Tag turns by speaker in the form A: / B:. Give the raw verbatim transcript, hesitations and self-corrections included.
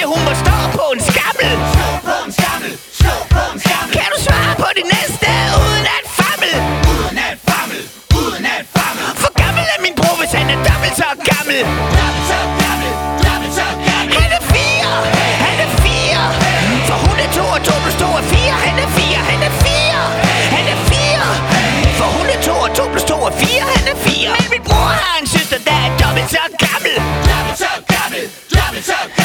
A: hun må stå på en skammel.
B: Stå på en skammel, stå på en skammel.
A: Kan du svare på det næste uden at fammel?
B: Uden at fammel, uden at fammel.
A: For gammel er min bror, hvis han er dobbelt så gammel.
B: Dobbelt så gammel, dobbelt så gammel.
A: Han er fire, han er fire. For hun er to og to plus to er fire. Han er fire, han er fire. Han er fire. For hun er to og to plus to er fire. Han er fire. Men min bror har en søster, der er dobbelt så gammel.
B: Dobbelt så gammel, dobbelt så gammel.